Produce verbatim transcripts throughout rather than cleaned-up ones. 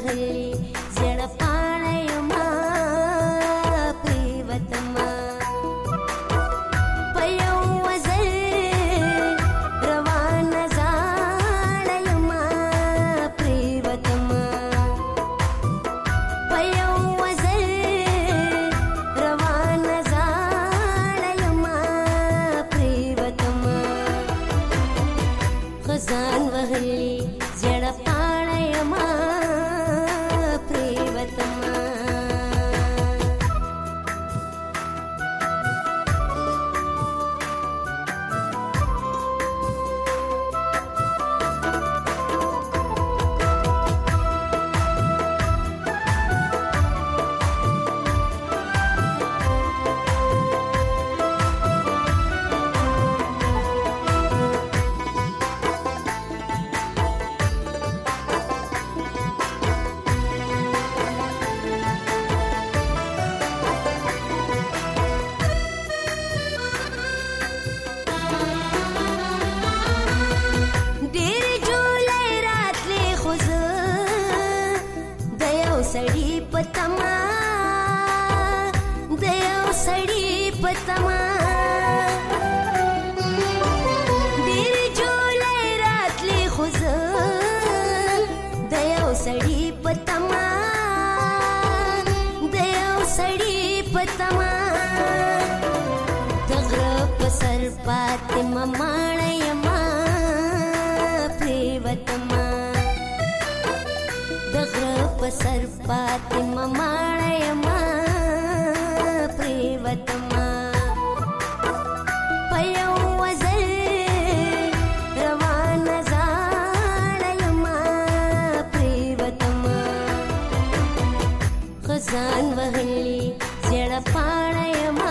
वहली जड़ पाणयमा प्रीवतमा पयो वजल रवान जाळयमा प्रीवतमा पयो वजल रवान जाळयमा प्रीवतमा खजान वहली जड़ पाणयमा प्रीवतमा सड़ी पतमा दयो सड़ी पतमा दीर जुलै रातली खुज दयो सड़ी पतमा दयो सड़ी पतमा दगरा पसर पाते ममाणयमा प्रीवतमा पसर पाते ममाणयमा प्रीवतमा पयो वजल रवान जाळयमा प्रीवतमा खजान वहली जड़ पाणयमा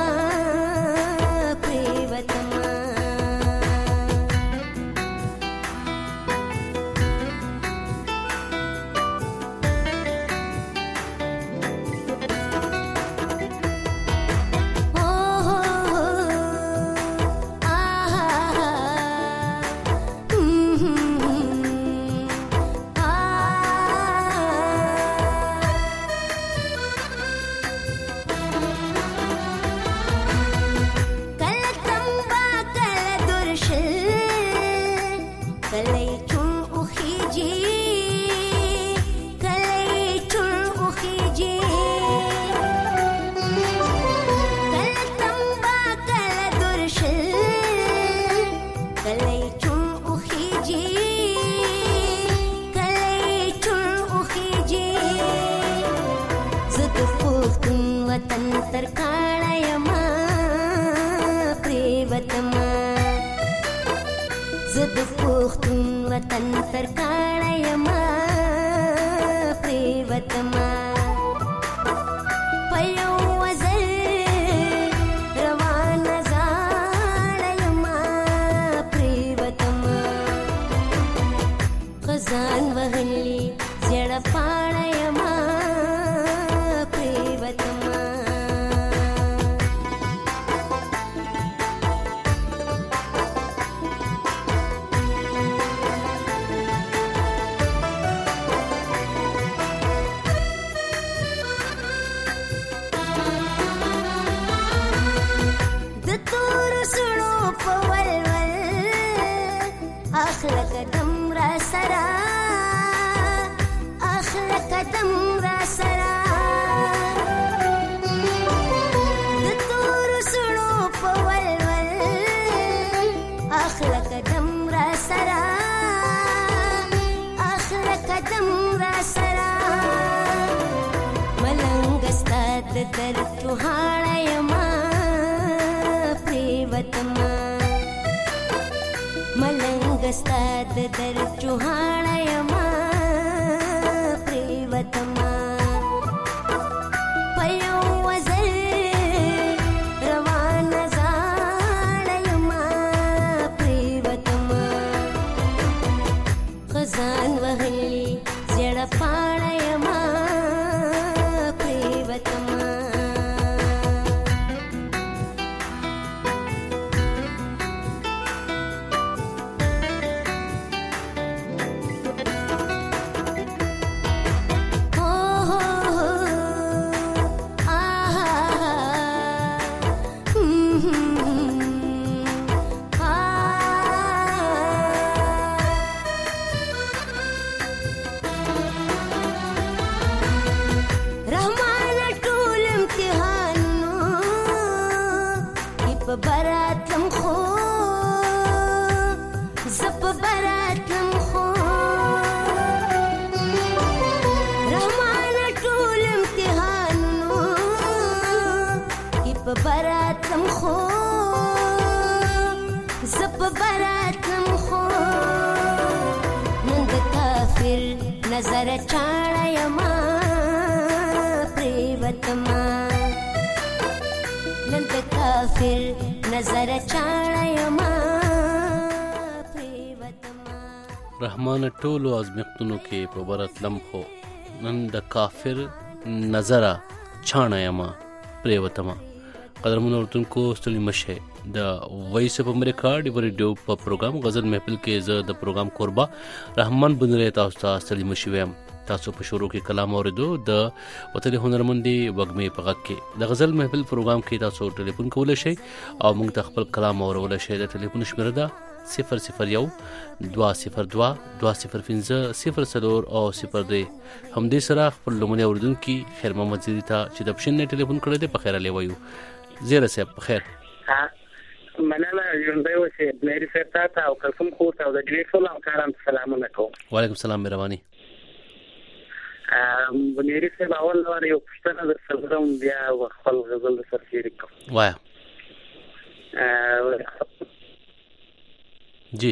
प्रीवतमा वतन तरकाणयमा प्रीवतमा ज़द पुख्तून वतन तरकाणयमा प्रीवतमा पयो वजल रवान जाळयमा प्रीवतमा खजान वहली जड़ पाणयमा प्रीवतमा أخلق دمرا سرا أخلق دمرا سرا دتور سړو په ولول أخلق دمرا سرا أخلق دمرا سرا ملنګ ستاد در چوهاړیما प्रीवतमा मलंग स्तद दर चुहाणयमा प्रीवतमा पयो वजल रवान जाळयमा प्रीवतमा खजान वहली जड़ पाणयमा प्रीवतमा نظر چاړیما پریوتما نن د کافر نظر چاړیما پریوتما رحمان ټولو ازمختونو کې په برتلم خو نن د کافر نظر چاړیما پریوتما. قدرمن اردوونکو ستړي مشه د وایس اف امریکا د ریډیو په پروګرام غزل محفل کې زه د پروګرام قربا رحمان بنری تاسو ته ستړي مشه ویم. تاسو په شروع کې کلام اوریدو د وطن هنرمندي وګمې په غږ کې د غزل محفل پروګرام کې تاسو ټلیفون کولای شئ او موږ ته خپل کلام اورولای شئ. د ټلیفون شمیره ده صفر صفر یو دوه صفر دوه دوه صفر پنځه صفر څلور او صفر درې. همدې سره خپل لومړني اوریدونکي خیر محمد زیدي ته چې د پښین نه ټلیفون کړی دی په خیر علی وایو. زیره صاحب په خیر. ها مننه ژوندی اوسې بنیري صاحب ته ته او کلثوم خور ته او د ډېر ټول همکارانو ته سلامونه کوم. وعلیکم السلام مهرباني. بنیري صاحب اول وار یو پوښتنه درڅخه کوم بیا خپل غزل درسره شریک کوم. وایه. جی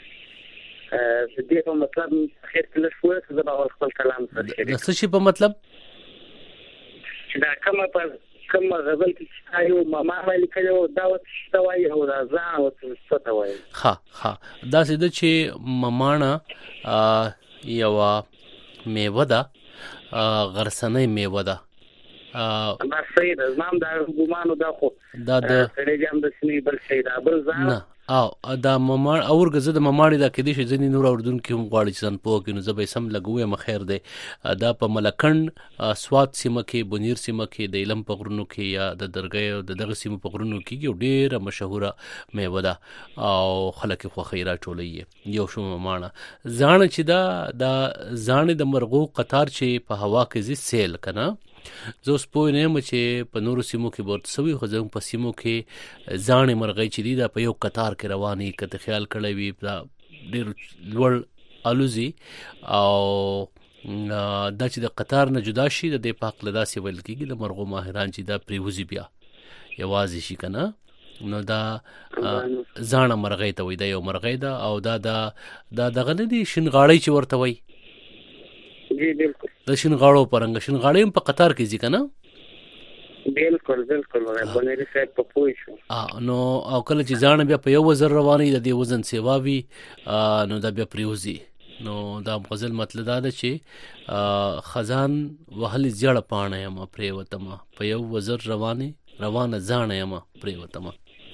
د دې په مطلب خیر کې لږ وایه چې زه به اول خپل کلام سره شریک د څه شي په مطلب چې دا کومه په کوم غزل کې آیو ماما ویل کړو دا وڅ وایي او دا ځان وڅ څه وایي. ها ها دا سده چې ممانه یو میوه ده غرسنۍ میوه ده. دا صحیح ده زمام دا ګمانو دا خو دا د سړی جام د سنی بل شي دا بل ځان نه او دا مماړ اور غزه د مماړي دا کېدی شي ځنی نور اردن کې هم غواړي چې ځان پوه کې نو زبې سم لګوي مخیر دی. دا په ملکند سواد سیمه کې بنیر سیمه کې د علم په غرونو کې یا د درګي او د دغه سیمه په غرونو کې یو ډیره مشهوره میوه ده او خلک خو خیره ټولې یو شو ممانه ځان چې دا دا ځان د مرغو قطار چې په هوا کې زی سیل کنه زه اوس پوه نه یم چې په نورو سیمو کې ورته سوي خو زموږ په سیمو کې ځانې مرغۍ چې دي دا په یو قطار کې رواني که ته خیال کړی وي دا ډېر لوړ الوزي او دا چې د قطار نه جدا شي د دې په هکله داسې ویل کېږي د مرغو ماهران چې دا پرېوځي بیا یوازې شي که نه نو دا ځانه مرغۍ ته وایي دا یو مرغۍ ده او دا دا دغه نه دي شینغاړی چې ورته وایي. جی بالکل د شینغاړو پرنګ شینغاړی هم په قطار کې ځي که نه. بالکل بالکل بنیري صاحب په پوه شو. نو او کله چې ځان بیا په یو وزر رواني د دې وزن سیوا وي نو دا بیا پریوزي. نو دا غزل مطلب دا ده چې خزان وهلي زیړه پاڼه یم پریوتمه په یو وزر رواني روانه ځانه یم پریوتمه.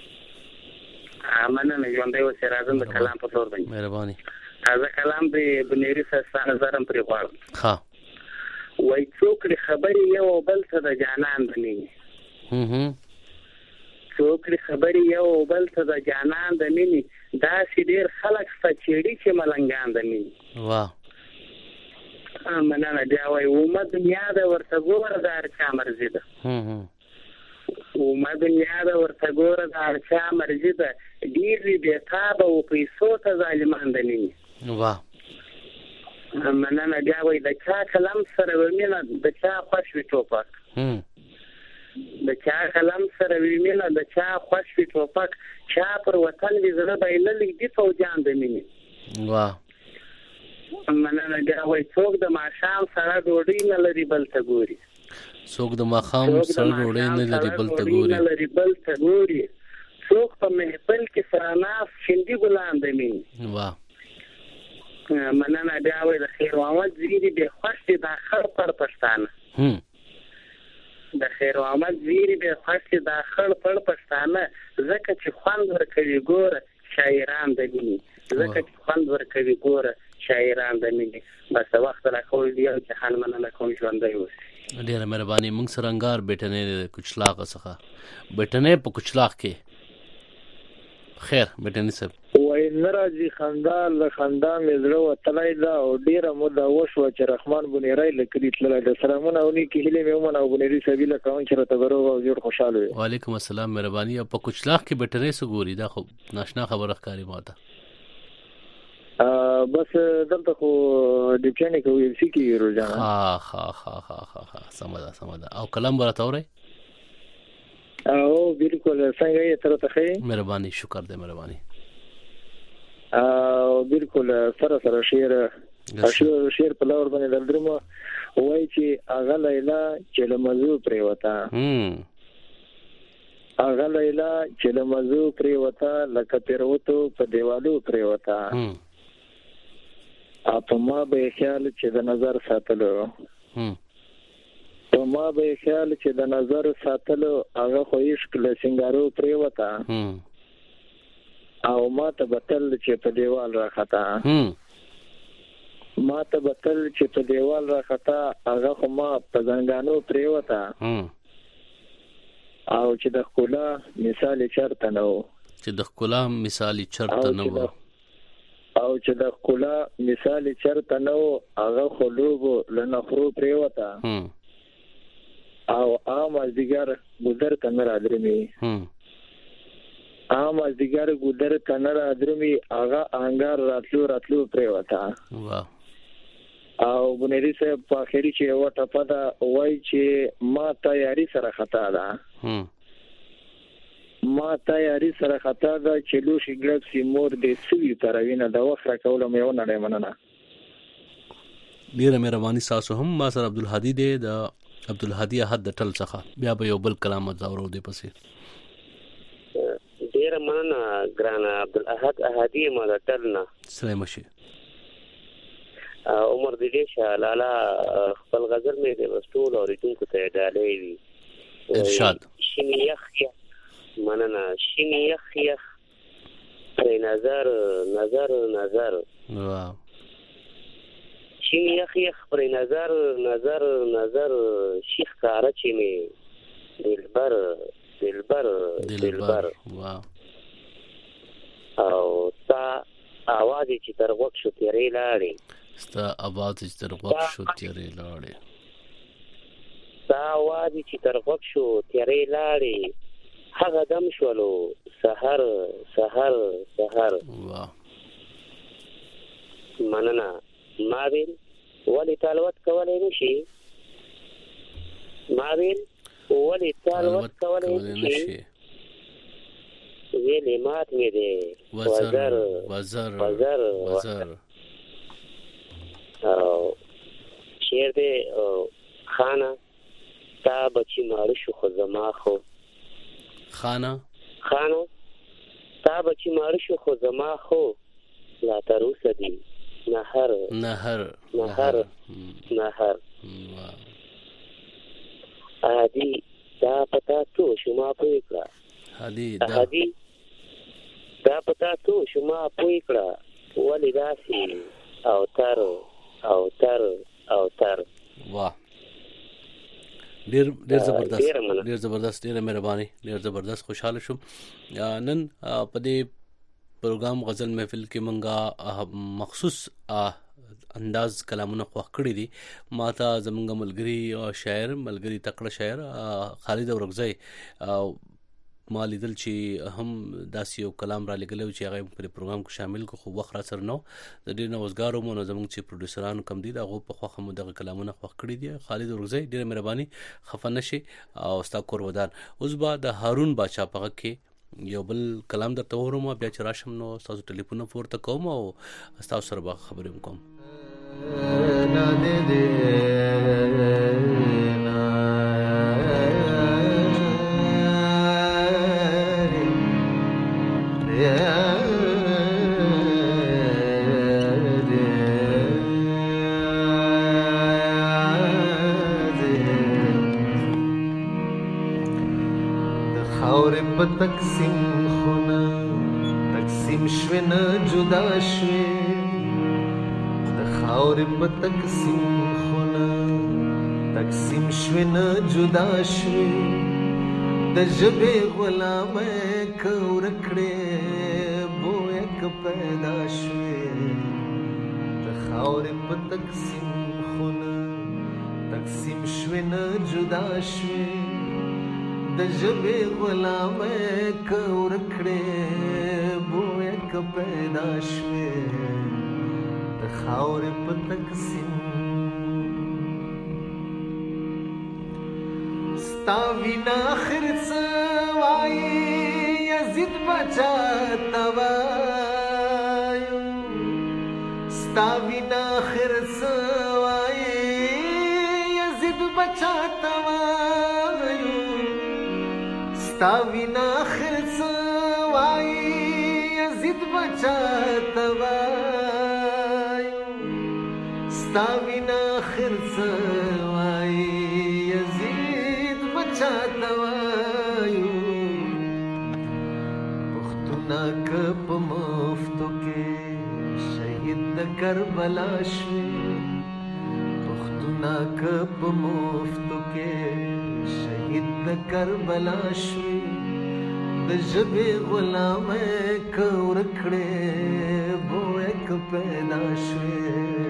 مننه ژوندی اوسې راځم د کلام په تور باندې مهرباني. تازه کلام دی بنیري صاحب نظرم پرې غواړم. ها وای څوک لري خبرې یو بل څه د جانان دني هم هم څوک لري خبرې یو بل څه د جانان دني دا سې ډېر خلک سچېړي چې ملنګان دني. واه مننه بیا وای اومه دنیا د ورته ګوره د هر چا مرضي ده. هم هم اومه دنیا د ورته ګوره د هر چا مرضي ده ډېر وي بېتابه او پیسو ته ظالمان دني. واه مننه بیا وای د چا کلم سره ومینه د چا خوش وي ټوپک د چا کلم سره ومینه د چا خوش وي ټوپک چا پر وطن وي زړه بایللې دي فوجان د مینې. واه مننه بیا وای څوک د ماښام سره ډوډۍ نه لري بل ته ګوري. څوک د ماښام سره ډوډۍ نه لري بل ته ګوري نه لري بل ته ګوري څوک په محفل کې سره ناست شندي ګلان د مینې. واه مننه بیا وای د خیر محمد زیری به خوش دي د خړ پر پښتانه هم د خیر محمد زیری به خوش دي د خړ پر پښتانه زکه چې خوند ورکوي ګوره شاعران د مینې زکه چې خوند ورکوي ګوره شاعران د مینې. بس وخت را کول دی چې خان مننه کوم ژوندی اوسئ. ډېره مهرباني. موږ سره انګار بیټنې کچلاغ څخه بیټنې په کچلاغ کې خیر بیټنې صاحب وای ناراضي خندا له خندا مې زړه وتلای دا او ډیره موده وشوه چې رحمان بنیری لکري تللی د سلامونه او نیکې هیلې مې ومنه او بنیري صاحب له کوم چې راته بروغ او جوړ خوشحاله وي. وعلیکم السلام مهرباني. په کچلاغ کې بیټنې څه ګوري دا خو ناشنا خبره ښکاري ماته. بس دلته خو ډیپچنې کوي سی کې روزانه. ها ها ها ها ها سمدا سمدا او کلام برته اوري. او بالکل څنګه یې تر ته خې مهرباني شکر دې مهرباني. او بالکل سره سره شعر اشو شیر په لور باندې دردرمه وای چې اغه لیلا چې لمزو پرې وتا هم اغه لیلا چې لمزو پرې وتا لکه پیروتو په دیوالو پرې وتا هم اپ ما به خیال چې د نظر ساتلو هم په ما به خیال چې د نظر ساتلو هغه خو عشق له سنگارو پرې وتا هم او ما ته بتل چې په دیوال راختا هم ما ته بتل چې په دیوال راختا هغه خو ما په زنګانو پرې وتا هم او چې د خلا مثال چرته نو چې د خلا مثال چرته نو او چې د خلا مثال چرته نو هغه خلوبو لنخرو پرې وتا هم او عام ازدیگر گذر کنر ادرمی هم عام ازدیگر گذر کنر ادرمی آغا آنگار راتلو راتلو پرې وتا واه او بنيري صاحب په اخري چې یو ټپه دا وای چې ما تیاری سره خطا ده هم ما تیاری سره خطا ده چې لو شي ګلب سي مور دې سوي تروینه د وخت راکول مې ونه نه مننه ډیره مهرباني تاسو هم ما سره عبدالهادي دې د عبدالهادي احد د ټل څخه بیا به یو بل کلام زاورو دې پسې ډیره مننه ګران عبدالاحد احدی ما د ټلنا سلام شي عمر دې شالالا خپل غزل مې د وستول او ریټونکو ته ډالې وی ارشاد شینی یخ یخ مننه شینی یخ یخ پر نظر نظر نظر واه شینی یخ یخ پر نظر نظر نظر شیخ کارا چې می دلبر دلبر دلبر واه او تا आवाज چې تر وخت شو تیرې لاړې ستا आवाज چې تر وخت شو تیرې لاړې تا आवाज چې تر وخت شو تیرې لاړې هغه دم شولو سحر سحر سحر واه مننه ما ویل ولی تلاوت کولای نشي ما ویل ولی تلاوت کولای نشي ویلې مات مې دې وزر وزر وزر وزر او شعر دې خانه تا بچی ماړ شو خو زما خو خانه خانه تا بچی ماړ شو خو زما خو لا تروس دی نهر نهر نهر نهر هادي دا پتا تو شما پوي کړه هادي دا هادي دا پتا تو شما پوي کړه ولې داسي او تر او تر او تر واه ډیر ډیر زبردست ډیر زبردست ډیر مهرباني ډیر زبردست خوشاله شوم نن په دې پروګرام غزل محفل کې منګه مخصوص انداز کلامونه خوښ کړی دي ماته زمونږ ملګری او شاعر ملګری تکړه شاعر خالد اورغزی ما لیدل چې هم داسې یو کلام را لګلو چې هغه په پروګرام کې شامل کو خو وخت را سره نو د دې نوزګارو مو زمونږ چې پروډوسرانو کم دي دا غو په خوخه مو دغه کلامونه خوښ کړی دي خالد اورغزی ډېر مهرباني خفه نشي او ستا کور ودان اوس با د هارون بادشاہ په کې یو بل کلام درته ورم بیا چې راشم نو تاسو ټلیفون پورته کوم او تاسو سره به خبرې کوم نا دې دې نا په تقسیم خونه تقسیم شوه جدا شوه د خاورې په تقسیم خونه تقسیم شوه جدا شوه د ژبې غلامه کور کړې بوې ک پیدا شوه د خاورې په تقسیم خونه تقسیم شوه جدا شوه د ژبې غلامه کور کړې بوې ک پیدا شوه د خاورې په تقسیم ستا وینا آخر څه وایي یزید بچا ته وایو ستا وینا آخر بچاته وایو ستا وینا آخر څه وایي یزید بچاته وایو ستا وینا آخر څه وایي یزید بچاته وایو پښتونه که په مفتو کې شهید د کربلا شوي پښتونه که په مفتو کې شهید د کربلا شوي د ژبې غلامۍ که ورک کړې بویه که پیدا شوې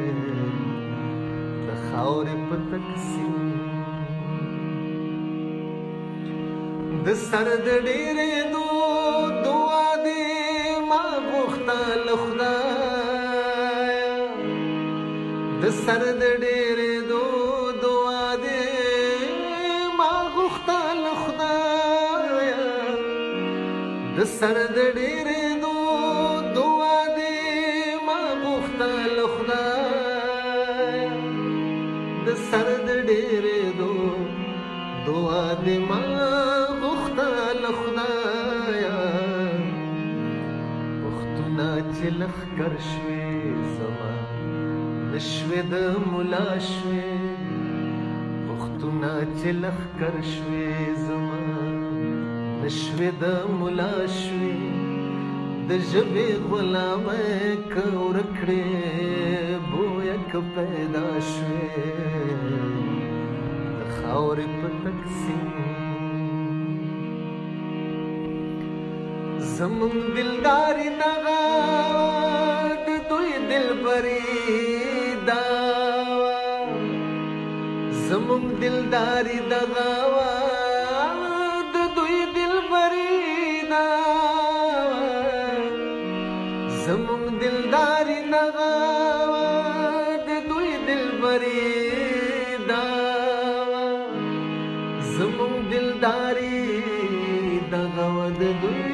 د خاورې په تقسیم د سر د ډېرېدو دعا دې ما غوښته له خدایه د سر د ډېرېدو دعا دې ما غوښته له خدایه د سر د ډېرېدو دعا دې ما غوښته له خدایه د سر د ډېرېدو دعا دې ما غوښته له خدایه پښتونه چې لښکر شوې زما نشوې د ملا شوې پښتونه چې لښکر شوې زما نشوې د ملا شوې د ژبې غلامۍ که ورک کړې بویه که پیدا شوې د خاورې په تقسیم زمون دلداري دغه د دوی دلبري داوا زمون دلداري دغه د دوی دلبري داوا زمون دلداري دغه د دوی دلبري داوا زمون دلداري دغه د دوی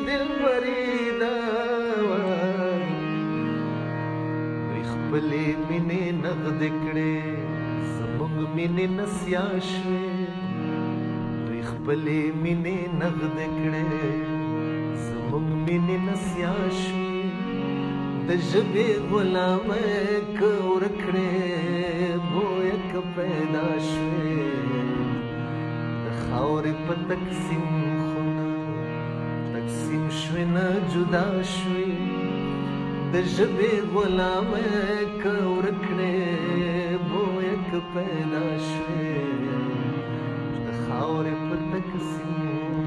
خپلې مینې نغد کړې زموږ مینې نسیا شوې دوی خپلې مینې نغد کړې زموږ مینې نسیا شوې د ژبې غلامۍ که ورک کړې بویه که پیدا شوې د خاورې په تقسیم خونه تقسیم شوې نه جدا شوې د ژبې غلامۍ که ورک کړې بویه که پیدا شوې د خاورې په تقسیم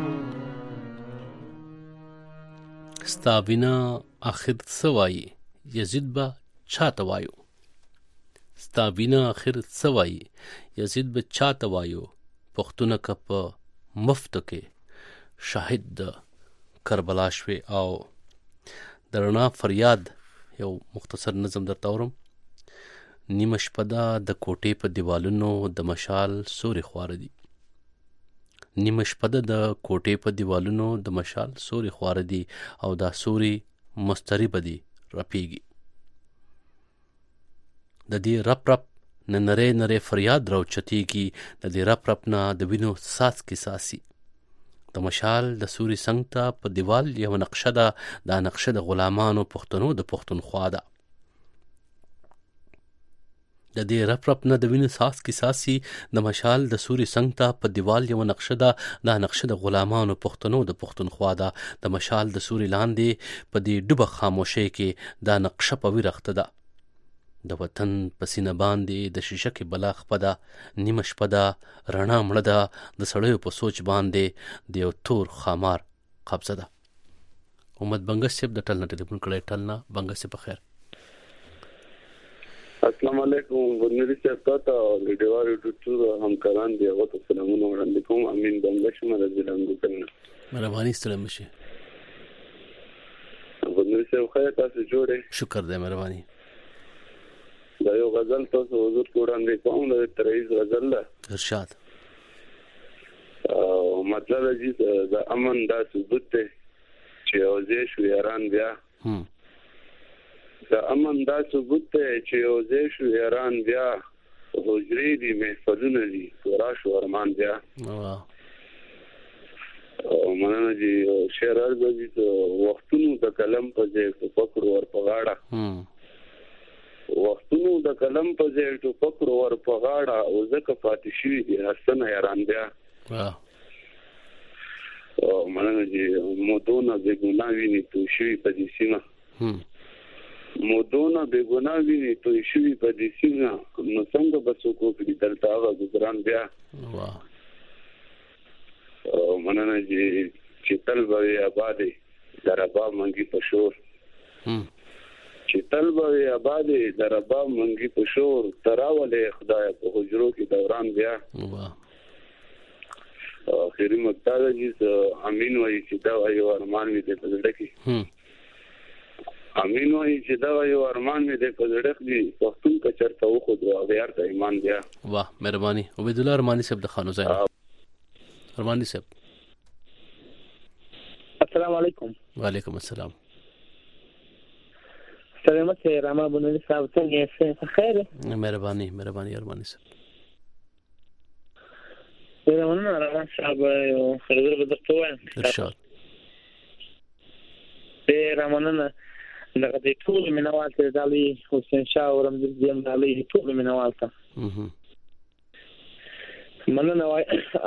ستا وینا آخر څه وایي یزید به چاته وایو ستا وینا آخر څه وایي یزید به چاته وایو پښتونه که په مفتو کې شاهد د کربلا شوې او د رڼا فریاد یو مختصر نظم درته اورم نیمه شپه ده د کوټې په دیوالونو د مشال سوري خواره دي نیمه شپه ده د کوټې په دیوالونو د مشال سوري خواره دي او دا سوري مستریبه دي رپیږي د دې رپ رپ نه نری نری فریاد راوچتیږي د دې رپ رپ نه د وینو څاڅکي څاڅي د مشال د سوري څنګ ته په دیوال یو نقشه ده دا نقشه د غلامانو پښتنو د پښتونخوا ده د دې رپ رپ نه د وینو څاڅکي څاڅي د مشال د سوري څنګ ته په دیوال یو نقشه ده دا نقشه د غلامانو پښتنو د پښتونخوا ده د مشال د سوري لاندې په دې ډوبه خاموشۍ کې دا نقشه په ویرخته ده د وطن په سینه باندې د شیشکې بلا خپه ده نیمه شپه ده رڼا مړه ده د سړیو په سوچ باندې د یو تور خامار قبضه ده امت بنګس صاحب د ټل نه ټلیفون کړی ټل نه بنګس صاحب بخیر السلام علیکم ورنری صاحب تاسو د ډیوارو ټول همکاران دی او تاسو سلامونه وړاندې کوم امین بنګش مله زلمګو کنه مهرباني ستړم شي ورنری صاحب خیر تاسو جوړه شکر دې مهرباني دا یو غزل تاسو حضور وړاندې کوم د تریز غزل ده ارشاد او مطلب دی د امن دا ثبوت دی چې اوځې شو یاران بیا هم د امن دا ثبوت دی چې اوځې شو یاران بیا حجرې دي محفلونه دي راشو ارمان بیا مننه جی شعر ارزوي ته وختونو د قلم په ځای ټوپک ور په غاړه وختونو د قلم په ځای ټوپک ور په غاړه او ځکه پاتې شوي دي حسن حیران بیا مننه جی مودونه بې ګناه ویني توی شوي په دې سیمه مودونه بې ګناه ویني توی شوي په دې سیمه نو څنګه به څوک وکړي دلته هغه ګزران بیا مننه جی چې تل به آبادې د رباب منګي په شور چې تل به آبادې د رباب منګي په شور تراولې خدای په حجرو کې دوران بیا اخیری مقطع جی امین وایي چې دا یو ارمان می دی په زړه کې امین وایي چې دا یو ارمان می دی په زړه کې پښتون کا چرته و خو دا غیر ته ایمان بیا واه مهرباني عبید الله ارمانی صاحب د خانو زین ارمانی صاحب السلام علیکم وعلیکم السلام سلامت راما بنولی صاحب څنګه یې خیر مهرباني مهرباني ارمانی صاحب رمضان راما صاحب یو خبره به درته وایم ارشاد په رمضان دغه ټول مینوال ته د علي حسین شاه او رمضان دیم د علي ټول مینوال ته مننه وای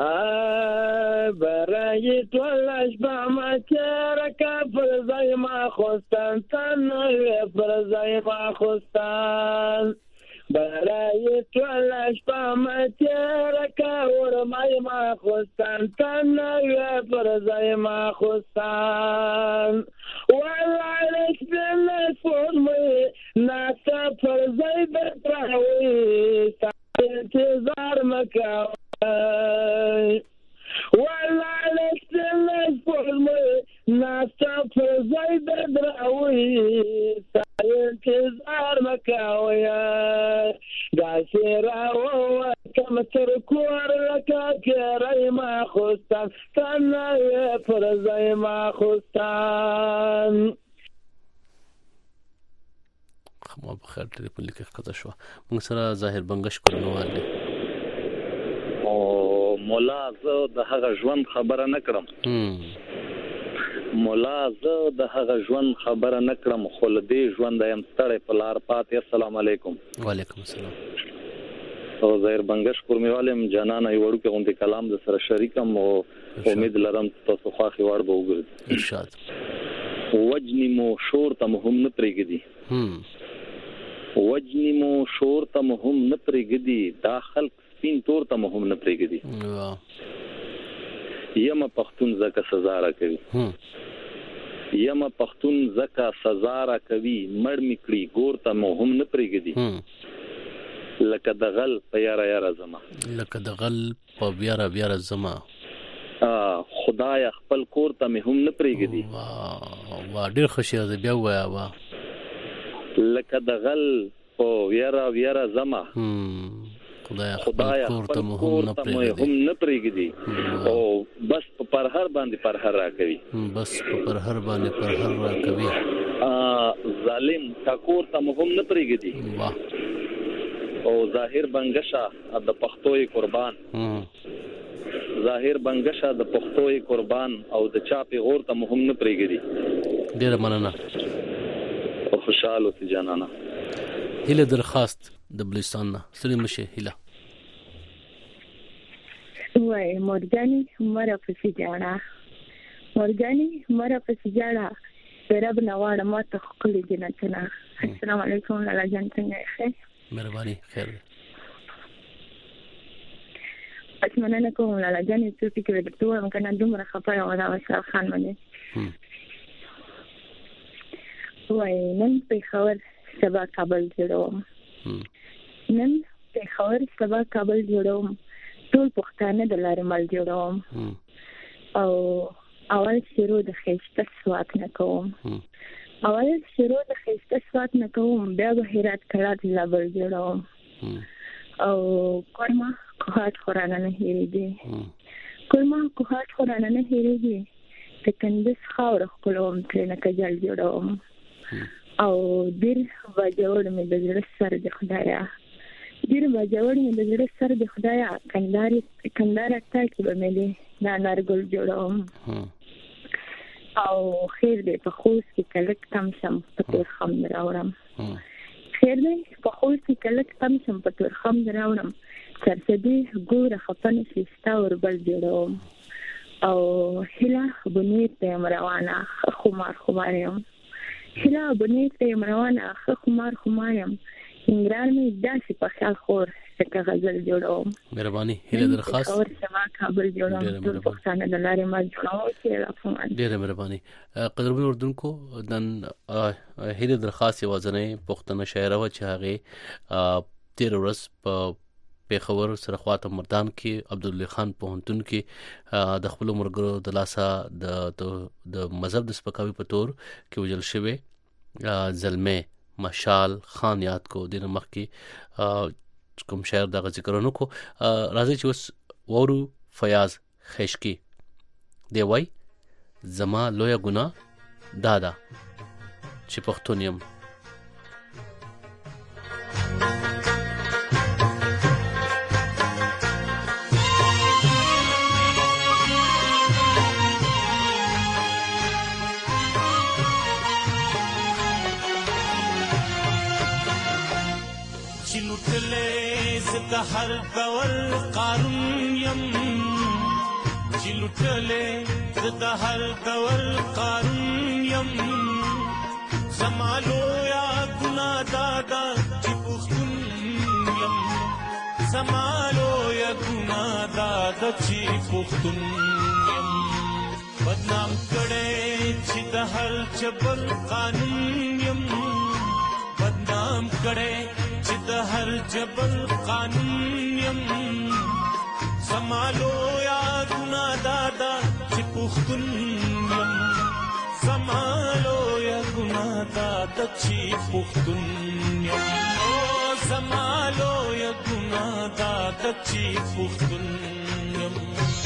برای ټول اشبا ما چرک پر ځای ما خوستان تنه پر ځای ما خوستان برای ټول اشبا ما چرک ور ما خوستان تنه پر ځای ما خوستان والله لسبل فرمه ناسا پر ځای درتاوي انتظار مکاوي والله لسبل فرمه ناسا پر ځای درتاوي انتظار مکاوي داسې راوه کم تر کور لکه کرای ما خوستان تنه پر ځای ما خوستان ما بخیر ټلیفون لیکه قطع شو موږ سره ظاهر بنگش کورنوال دی او مولا زه د هغه ژوند خبره نه کړم مولا زه د هغه ژوند خبره نه کړم خو له دې ژوند یم ستړی په لار پاتې السلام علیکم وعلیکم السلام او ظاهر بنگش کورنوالم جانانه یو وړو کې غونډه کلام د سره شریکم او امید لرم تاسو خواخي وړ به وګورئ ارشاد وجنی مو شور ته هم نه پرېږدي هم وجنی مو شور ته هم نه پرېږدي دا خلک سپین تور ته هم نه پرېږدي یم پښتون زکه سزا را کوي یم پښتون زکه سزا را کوي مړ میکړي ګور ته هم نه پرېږدي لکه د غل په یاره یاره زما لکه د غل په یاره یاره زما خدای خپل کور ته هم نه پرېږدي وا ډېر خوشی ده بیا وایا وا لکه د غل په یاره یاره زما خدای خپل کور ته هم نه پرېږدي او بس په پرهر باندې پرهر را کوي بس په پرهر باندې پرهر را کوي ظالم کا کور ته هم نه پرېږدي واه او ظاهر بنگشا د پښتوې قربان ظاهر بنگشا د پښتوې قربان او د چاپی غور ته هم نه پرېږدي ډېر مننه او خوشاله سي جانانا هله درخواست د بلوچستان نه سلام شه هله وای مرجانی مره پسې جاړه مرجانی مره پسې جاړه رب نواړه ماته خپل جنت نه السلام علیکم لاله جان څنګه ښه مهرباني خیر اسمنه کوم لاله جان څه فکر درته وایم کنه دومره خپه او دا وسه خان باندې وای نن په خبر سبا کابل جوړوم نن په خبر سبا کابل جوړوم ټول پښتانه د لارې مل جوړوم او اول شروع د خېشته سوات نه کوم اول شروع د خېشته سوات نه کوم بیا به هرات کړه د لابل جوړوم او کورما کوهات خورانه نه هېریږي کورما کوهات خورانه نه هېریږي د کندز خاور خپلوم ترې نه کجل جوړوم او ډېر وجوړ مې د زړه سره د خدایا ډیر مزور مې د زړه سر د خدای کنداري کندار تا کې به مې نه نارګل جوړوم او خیر دې په خوست کې کلک تم سم په تور خم راوړم خیر دې په خوست کې کلک تم سم په تور خم راوړم سرسدي ګوره خپن ستا ور بل جوړوم او هلا بنیت ته روانه خمار خمارم هلا بنیت ته روانه خمار خمارم انګرار مې داسې په خیال خور څنګه غزل جوړوم. مهرباني هله درخواست اور سما کابل جوړوم ټول پښتانه د لارې ما جوړاو چې رافمان ډېر مهرباني قدرمن اردوونکو دن هله درخواست یوازنه پښتنه شاعر و چې هغه تیر ورځ په پیښور سره خواته مردان کې عبدالله خان پوهنتون کې د خپل مرګرو د لاسا د د مذهب د سپکاوي په تور کې وجل شوی زلمه مشال خان یاد کو دینه مخ کې کوم شاعر دغه ذکرونه کو راځي چې اوس ورو فیاض خشکی دی وای زما لوی ګناه دادا چې پښتون یم د هر ډول قانون یم چې لوټلې د هر ډول قانون یم زمالو یا ګناه دادا چې پښتون یم زمالو یا ګناه دادا چې پښتون یم بدنام کړې چې د هر جبل قانون یم بدنام کړې د هر جبل قانون یم زمالو یا ګناه دادا چې پښتون یم زمالو یا ګناه دادا چې پښتون یم او زمالو یا ګناه دادا چې پښتون یم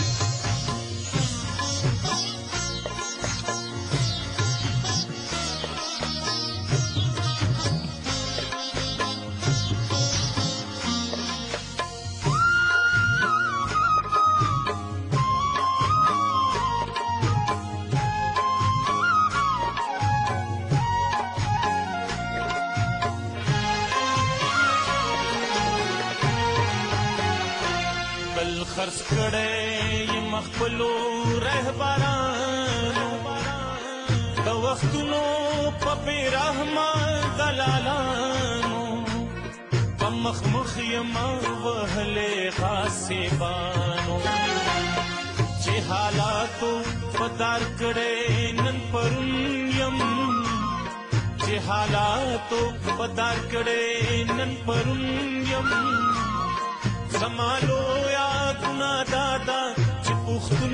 خرڅ کړې یم خپلو رهبرانو د وختونو په بیرحمه دلالانو په مخ مخ یم وهلې غاصبانو چې حالاتو په دار کړې نن پرون یم چې حالاتو په دار کړې نن پرون یم زمالو یا ګناه دادا چې پښتون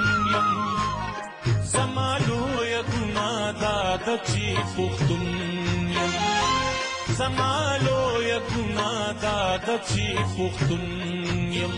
یم زمالو یا ګناه دادا چې پښتون یم زمالو یا ګناه دادا چې پښتون یم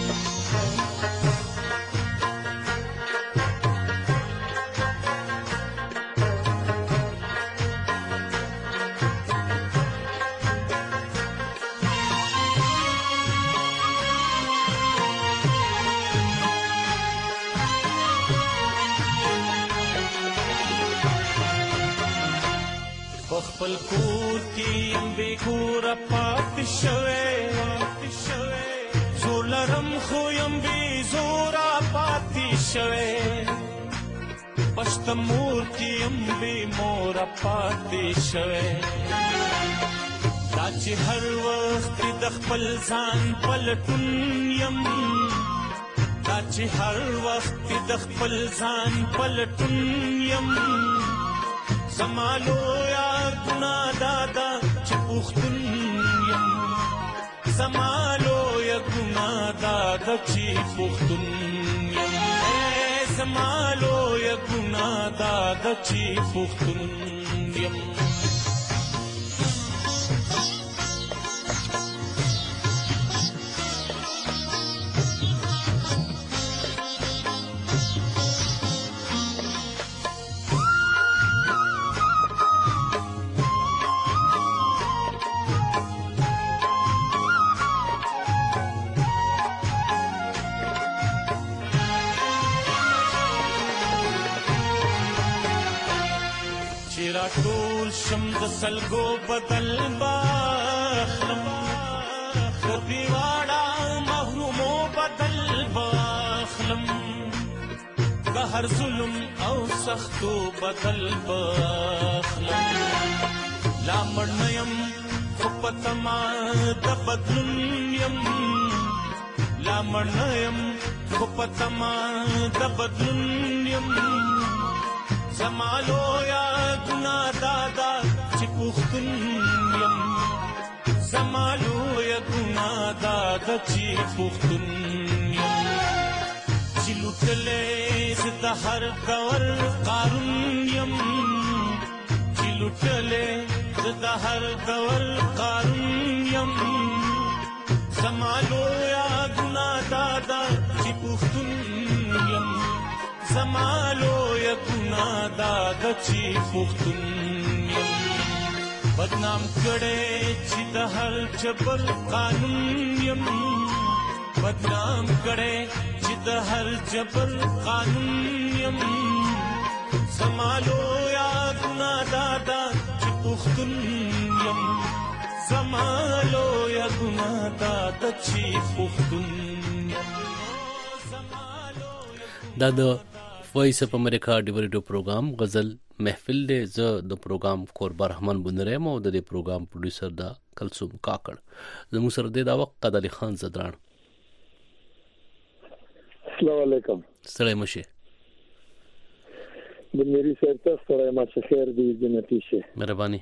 خپل کور کې بے کور پات شوه زور لرم خو یم بے زور پات شوه پښت مور کې یم بے مور پات شوه دا چې هر وخت د خپل ځان پلټون یم دا چې هر وخت د خپل ځان پلټون یم زمالو یا ګناه دادا چې پښتون یم زمالو یا ګناه دادا چې پښتون یم زمالو یا ګناه دادا چې پښتون یم ټول شم د سلګو بدل باخلم د دیواړه محرومو بدل باخلم د هر ظلم او سختو بدل باخلم لا مړنیم خو پتما د بدلون یم لا مړنیم خو پتما د بدلون یم زمالو یا ګنا دادا چې پښتون یم زمالو یا ګنا دادا چې پښتون یم چې لوټلې د هر دور قارون یم چې لوټلې د هر دور قارون یم زمالو یا ګنا دادا چې پښتون یم زمالو یا ګنا دادا چې پښتون یم بدنام کړي چې د هر جبر قانون یم بدنام کړي چې د هر جبر قانون یم زمالو یا ګنا دادا چې پښتون یم زمالو یا ګنا دادا چې پښتون یم دا د وایس اف امریکا د ریډیو پروګرام غزل محفل دی. زه د پروګرام کوربه رحمان بندره مو د دې پروګرام پروډوسر دا کلثوم کاکړ زموږ سره د دا وخت قادر علي خان زدران. السلام علیکم. سلام مشه د میری سره تاسو سره ما څه خیر دی جنتی شه مهرباني.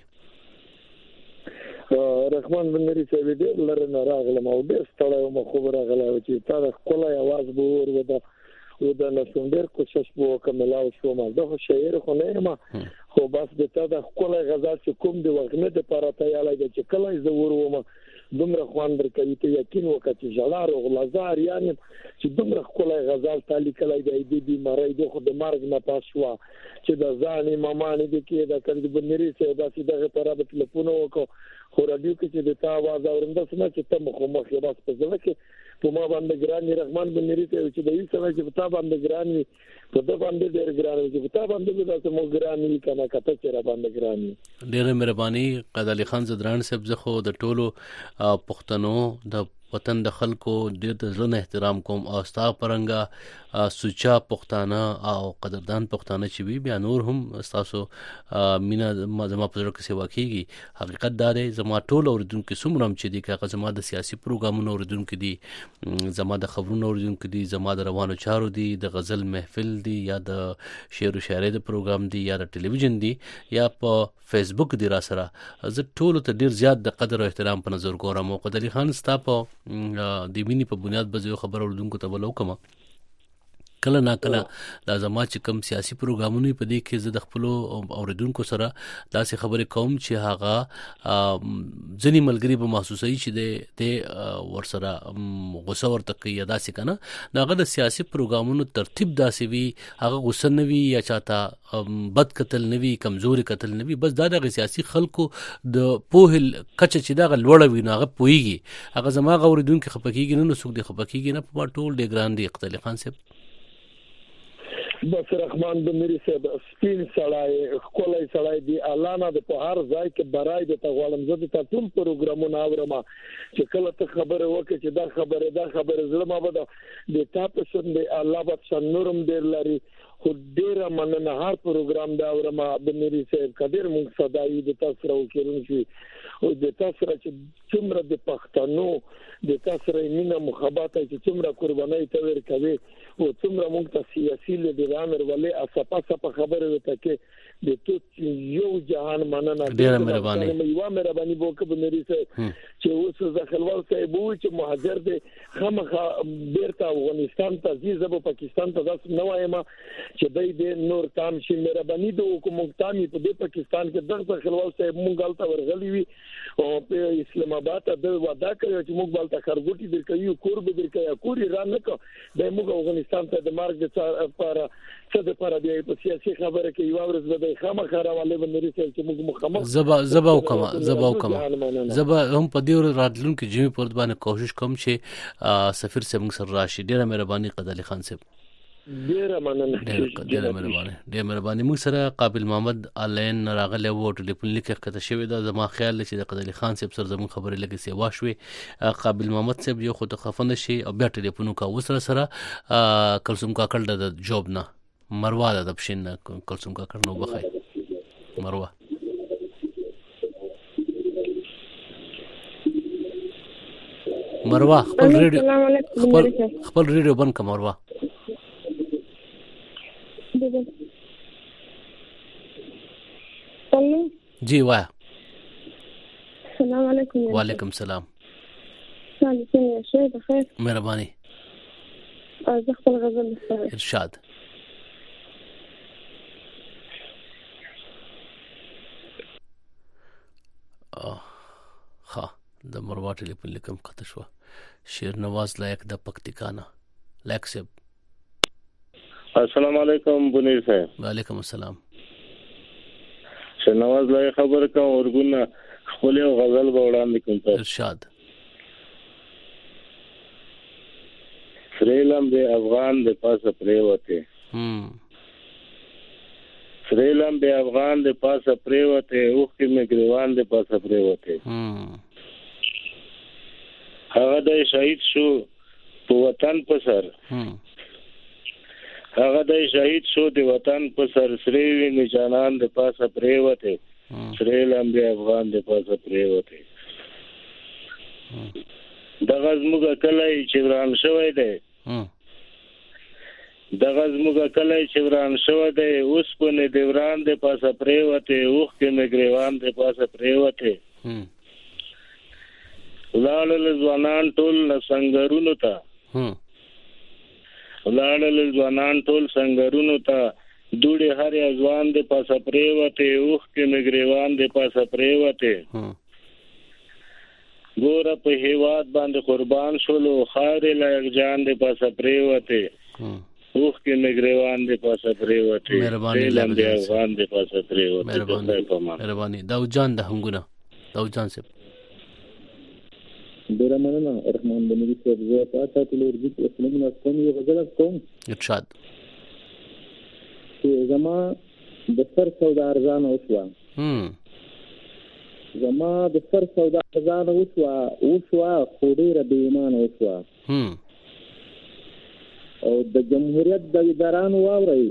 رحمان بندري صاحب دې لرنه راغلم او ډېر ستړی وم خو راغلی چې تا د خپل आवाज به ور ودا و د نسندر کوشش وو کوملاو شو ما د شاعر خو نه ما خو بس د تا د خپل غزل چې کوم دی وغنه د پراته یاله چې کله زور وم دومره خوان درکوي ته یقین وکړه چې جلار او غلزار یعنی چې دومره خپل غزل تعالی کله د دې بیماری د خو د مرګ نه پاس شو چې د ځانې مامانې د کې د کندې بنري څخه داسې دغه پرابط تلیفون وکړو خو رادیو کې چې د تا आवाज اورنده سم چې ته مخ مخ یې بس په ځل کې په ما باندې ګران رحمان بنري ته چې د یو څه چې په تا باندې ګران وي په تا باندې ډېر ګران وي په تا باندې د مو ګران وي کنه کته چې را باندې ګران وي. ډېر مهرباني قادر علي خان زدران صاحب زه خو د ټولو پښتنو د وطن د خلکو ډېر د زړه احترام کوم او ستا پرنګا سوچا پښتانه او قدردان پښتانه چې وی بیا نور هم تاسو مینا زما په ځړ کې سیوا کیږي. حقیقت دا دی زما ټول اوریدونکو څومره چې دي که زما د سیاسي پروګرامونو اوریدونکو دي زما د خبرونو اوریدونکو دي زما د روانو چارو دي د غزل محفل دي یا د شعر او شاعري د پروګرام دي یا د ټلویزیون دي یا په فیسبوک دی را سره زه ټول ته ډیر زیات د قدر او احترام په نظر ګورم. او قادر علي خان ستا په د مینی په بنیاد به زه خبر اوردونکو ته ولو کوم کله نا کله دا زما چې کوم سیاسي پروګرامونه په دې کې زه د خپل اوریدونکو سره داسې خبرې کوم چې هغه ځنی ملګری به محسوسي چې د ورسره غوسه ورته کوي داسې کنه داغه د سیاسي پروګرامونو ترتیب داسې وي هغه غوسه نه وي یا چاته بد قتل نه وي کمزوري قتل نه وي بس دا د سیاسي خلکو د پوهه کچ چې دا لوړه وي ناغه پويږي هغه زما اوریدونکو خپکیږي نه نو څوک دی خپکیږي نه په ټول د ګران دی قادر علي خان صاحب بس رحمان بندري صاحب سپین سړای خولای سړای دی اعلان د په هر ځای کې برای د تغوالم زده ته ټول پروګرامونه اورم چې کله ته خبره وکړي چې دا خبره دا خبره زړه ما بده د تاسو سند الله بد شنورم ډیر لري خو ډیر مننه هر پروګرام دا اورم بندري صاحب کډیر موږ صداي د تاسو راو کېرون شي او د تاسو چې څومره د پښتنو د تاسو رینه مخابات چې څومره قرباني ته ور کوي او څومره موږ ته سیاسي لیدران ورولې اصفه صفه خبره وته کې د تو یو جهان مننه ډیره مهرباني یو مهرباني وکړه بنري صاحب چې اوس ځخلوال صاحب وو چې مهاجر دي خامخا بیرته افغانستان ته ځي زبو پاکستان ته داس نه وایم چې دای دې نور تام شي مهرباني د حکومت تامي په دې پاکستان کې دغه ځخلوال صاحب مونږ غلطه ورغلي وي او په اسلام آباد ته وعده کړی چې موږ بلته خرګوټي درکوي کور به درکوي کوري را نه کو د موږ افغانستان ته د مرګ لپاره څه د لپاره دی په سیاسي خبره کې یو ورځ به خامخا راولې بنري چې موږ مخامخ زبا زبا وکما زبا وکما زبا هم په دې راتلون کې جمی پر باندې کوشش کوم چې سفیر صاحب سره راشي. ډیره مهرباني قادر علي خان صاحب. ډیره مننه ډیره مهرباني ډیره مهرباني. موږ سره قابل محمد آنلاین راغلی و ټلیفون لیکه کته شوی دا زما خیال چې د قدر خان صاحب سره زمون خبرې لګي سی واشوي. قابل محمد صاحب یو خو ته خفن شي او بیا ټلیفون کا وسره سره کلثوم کاکړ د جوب نه مروه د پښین کلثوم کاکړ نو بخای مروه مروه خپل ریډیو خپل خپل ریډیو بند کا مروه. جی وایا. السلام علیکم. وعلیکم السلام. څنګه شئ؟ بخیر. مهرباني. زه خپل غزل لیکم. ارشاد. ها د مروه ټلیفون لیکم قطع شو. شیر نواز لایق د پکتیکانا لایق سیب. السلام علیکم بنیر صاحب. وعلیکم السلام. شیر نواز لایق خبر کوم ورګونه خپل یو غزل به وړاندې کوم ته. ارشاد. سریلم به افغان د پاسه پریوته. هم سریلم به افغان د پاسه پریوته اوخ کې مې ګریوان د پاسه پریوته. هم هغه د شهید شو په وطن په سر. هم هغه د شهید شو د وطن په سر سری ویني جانان د پاسه پریوته. سریلم به افغان د پاسه پریوته. د غزموګه کله چې وران شوی دی. هم د غزموګه کله چې وران شوی دی اوس په نه دی وران د پاسه پریوته اوخ کې مې ګریوان د پاسه پریوته. هم ولال ځوانان ټول سنگرونو ته. هم ولال ځوانان ټول سنگرونو ته دوړي هر ځوان د پاسه پریوته اوخ کې مګریوان د پاسه پریوته. هم ګور په هیواد باندې قربان شولو خارې لایق جان د پاسه پریوته. هم اوخ کې مګریوان د پاسه پریوته. مهرباني د افغان د پاسه پریوته. مهرباني داود جان د هنګونه داود جان صاحب. ډیره مننه رحمان بنوري صاحب. زه تاسو ته لورځي اسلامي نظم یو غزل کوم. ارشاد. چې زما د سر سودا ارزان اوسوا. هم زما د سر سودا ارزان اوسوا اوسوا خو ډیره بې ایمان اوسوا. هم او د جمهوریت د ادارانو واوري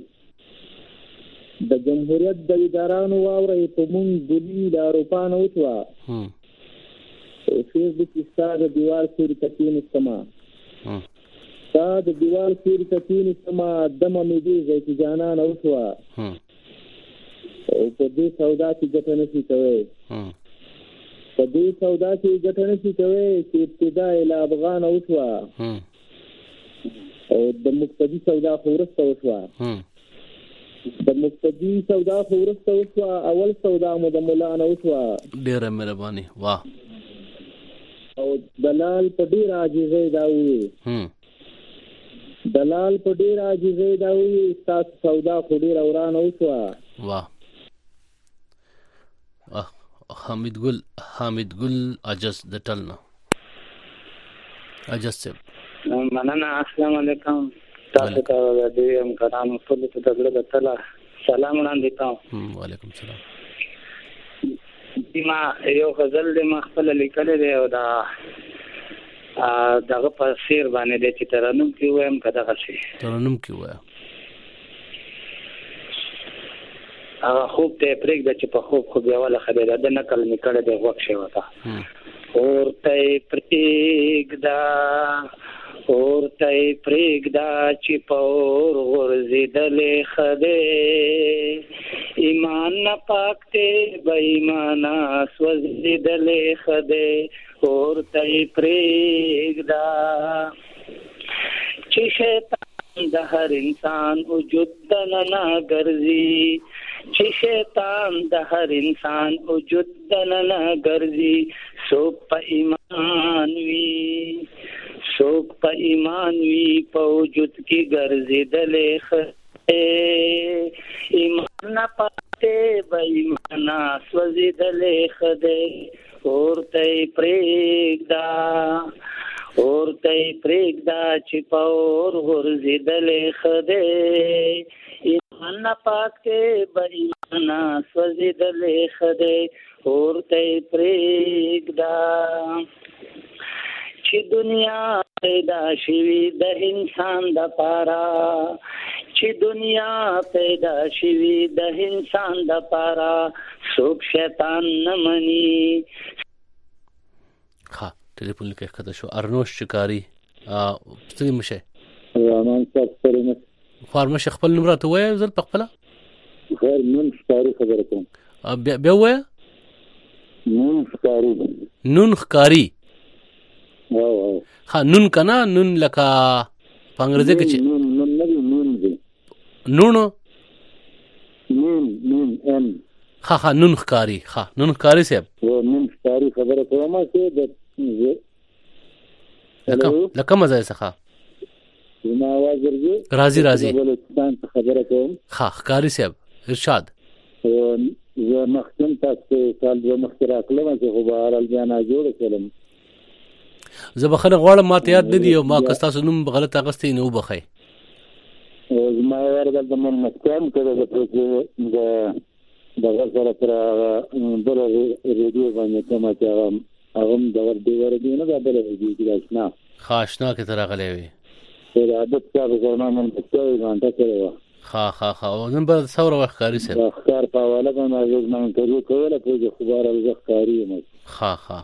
د جمهوریت د ادارانو واوري په مونږ ګلی د اروپا نه اوسوا. هم فیسبوک استاد دیوال سوري تکین استما. هم استاد دیوال سوري تکین استما دمه مې دي چې جانان اوسوا. هم او په دې سودا کې ګټه نشي کوي. هم په دې سودا کې ګټه نشي کوي چې ابتدا ال افغان اوسوا. هم او د مقتدی سودا خورسته اوسوا. هم د مقتدی سودا خورسته اوسوا. اول سودا مو د مولانا اوسوا. ډیره مهرباني. واه. او دلال په ډیر عاجزه دا وي. هم دلال په ډیر عاجزه دا وي تاسو سودا خو ډیر اوران اوسوا. واه. حامد ګل حامد ګل عجز د ټلنا عجز صاحب. مننه. السلام علیکم. تاسو ته د دې امکاناتو ټول ته د زړه تعالی سلام وړاندې کوم. وعلیکم السلام. ما یو غزل د مخفل لیکل دی او دا دغه په سیر باندې د چې ترنم کې وایم کدا غشي ترنم کې وایم هغه خوب ته پرېګ د چې په خوب خو بیا ولا خبره ده نقل میکړه د وخت شي وتا اورته پرېګ دا اورته پرېګ دا چې پور ورزيدلې خده ایمان نه پاکته بې ایمانا سوځیدلې خده اورته پرېګ دا چې شیطان د هر انسان وجود دننه ګرځي چې شیطان د هر انسان وجود دننه ګرځي څوک په ایمان وي څوک په ایمان وي په وجود کې ګرځېدلې خدای ایمان نه پاتې به ایمانا سوځېدلې خدای اورته پرېږده اورته ورته پرېږدا چې پور غورځېدلې ښه دی ایمان نه پاک دی به ایمانه سوځېدلې ښه دی ورته پرېږدا چې دنیا پیدا شوي د انسان د پاره چې دنیا پیدا شوي د انسان د پاره څوک شیطان نه مني. ها ټلیفون لیکه کده شو ارنوش شکاری ستړي مشه رامان صاحب سره فارمش خپل نمبر ته وای زل په خپل غیر نن ښکاری خبره کوم بیا وای نن ښکاری نن ښکاری او او ها نن کنا نن لکه په انګریزي کې چې نن نن نه نن دی نونو نن نن ان ها ها نن ښکاری ها نن ښکاری صاحب و نن ښکاری خبره کوم چې د لکه لکه مزه څخه ما आवाज ورګي راضي راضي بلوچستان خبره کوم ها ښکاری صاحب ارشاد زه مخکې تاسو کال د مخکې راکلم چې خو بهر الجانا جوړ کړم زه بخنه غواړم ما ته یاد ندی او ما که تاسو نوم غلط اغستې نه وبخئ زما ورته د من مسکان کړه د پروژې د دغه سره تر بل ریډیو باندې کوم چې هغه د ور دی ور دی نه د بل ریډیو کې آشنا خاصنا کې تر غلې وي پر عادت څخه زمانه من څه غونډه کړو ها ها ها نن به ثوره وختاري سره ښکار په حواله باندې زما انټرویو کوله په خبر او ښکاری مې ها ها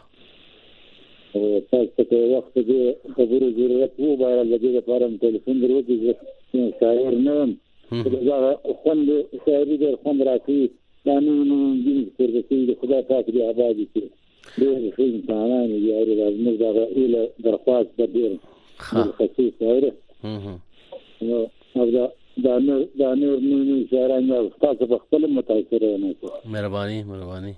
او تاسو ته وخت دې خبرو ضرورت وو بار لګي د فارم ټلیفون دروځي چې شاعر نه دا خوند شاعري د خوند راځي دانو دې پر دې خدای پاک دې آباد کړي دې خو انسانان یې اړ لازم دا اله درخواست بدیر خصوصي شاعر نو دا دا نور دا نور نو شاعرانه تاسو په خپل متاثر نه مهرباني مهرباني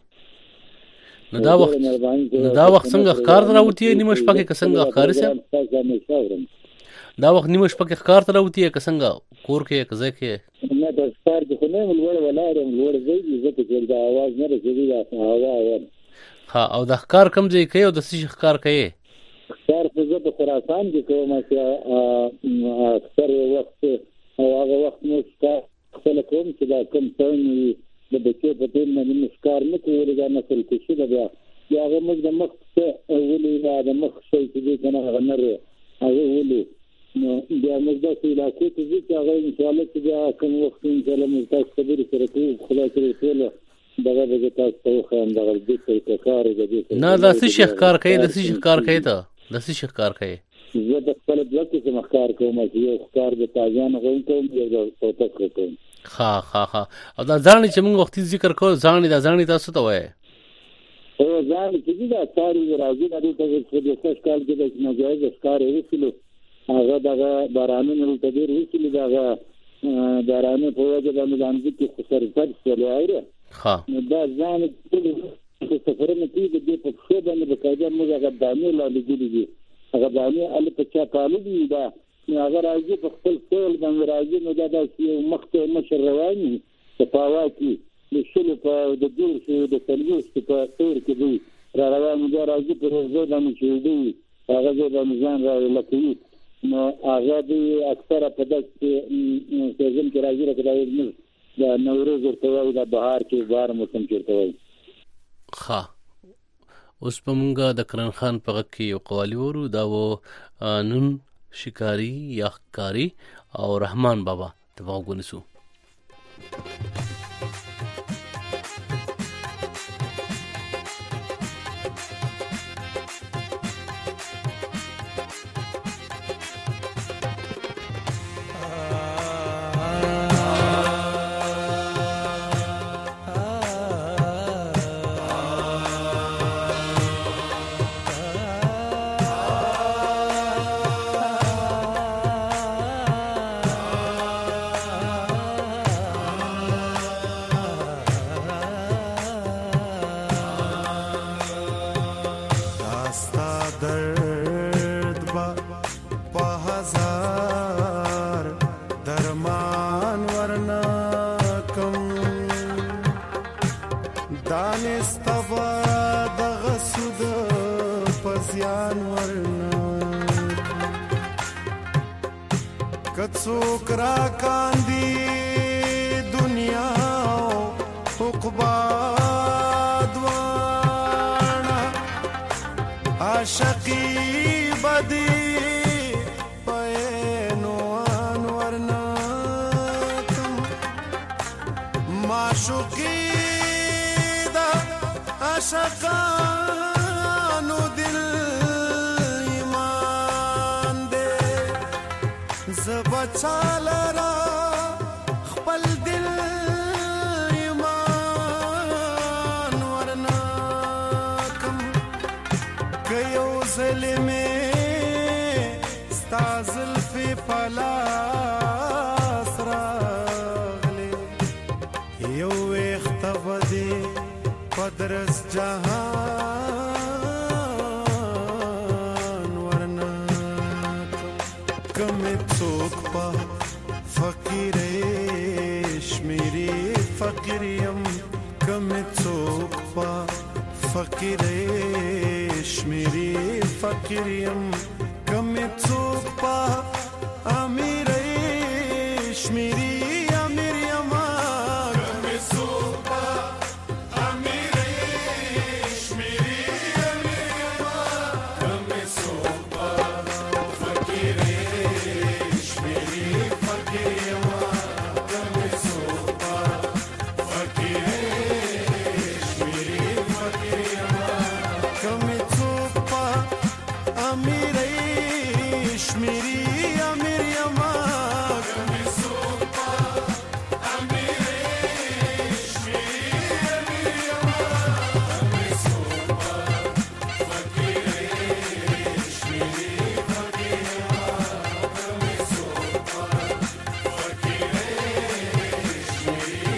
نو دا وخت نو دا وخت څنګه ښکار راوتی نیمه شپه کې څنګه ښکار سي دا وخت نیمه شپه کې ښکار راوتی کې څنګه کور کې کزه کې نه دا ښکار کې نه ولور ولارم ولور زی عزت کې دا आवाज نه رسېږي دا هوا ها او د ښکار کم ځای کوي او د څه ښکار کوي ښکار په ځد خراسان کې کوم چې اکثر وخت او هغه وخت نو ښکار خپل کوم چې دا کم څنګه د بچو په دې باندې ښکار نه کوي دا نسل کې شي دا بیا هغه موږ د مخ څخه اولې دا مخ شي چې کنه غنره هغه ولې نو بیا موږ د علاقې ته چې هغه ان شاء الله چې بیا کوم وخت ان شاء الله موږ تاسو خبرې سره کوو خدای دې ټول دغه د تاسو ته خو هم دغه دې څه کار دې نه دا څه ښکار کوي د څه ښکار کوي ته د څه ښکار کوي زه د خپل بلکې چې مخکار کوم چې یو ښکار د تاجان غوښتم کوم یو د توتک کوم ها ها ها او دا ځان چې موږ وخت ذکر کوو ځان دا ځان تاسو ته وایي او ځان چې دا کاری راځي د دې ته د څه کال کې د ناجایز ښکار وکړو هغه دغه بارانونو ته ډیر وکړي دغه بارانه په وجه باندې باندې کې خسر فرض کړی ایره ها دا ځان چې سفرونه کې د په څه باندې بقاعده موږ هغه دانه لاندې دي هغه باندې ال په چا پالو دي دا هغه راځي په خپل ټول باندې راځي نو دا د مخته مشر رواني په پاواکي د شلو په د دور شو د تلويس په تور کې دی را روان دي راځي په ورځ باندې چې دی هغه د رمضان را لکوي نو هغه د اکثره په دغه سیزن کې راځي راځي دا نوروز ورته وایي د بهار کې بهار موسم کې وایي ها اوس په مونږه د کرن خان په غږ کې یو قوالی ورو دا و نن شکاری یا ښکاری او رحمان بابا ته وګورئ کڅوک را کاندي دنیا عقبا دوانا عاشقی بدی پینو انورنا کم معشوقی دا عاشقانو دل ایمان دے زبچالرا خپل دل ایمان ورنا کم کيو ظلمه ستازل فی پلاس راغلی یو اختبدی پدرس جهان ورنا کم څوک پا فقیرش میری فقیریم کم څوک پا فقیرش میری فقیریم کم څوک پا امیرش میری امیریم کم څوک پا امیرش میری امیریم کم څوک پا فقیرش میری فقیریم کم څوک پا فقیرش میری فقیریم کم څوک پا امیرش میری امیریم کم څوک پا امیرش میری امیریم کم څوک پا فقیرش میری فقیریم کم څوک پا فقیرش میری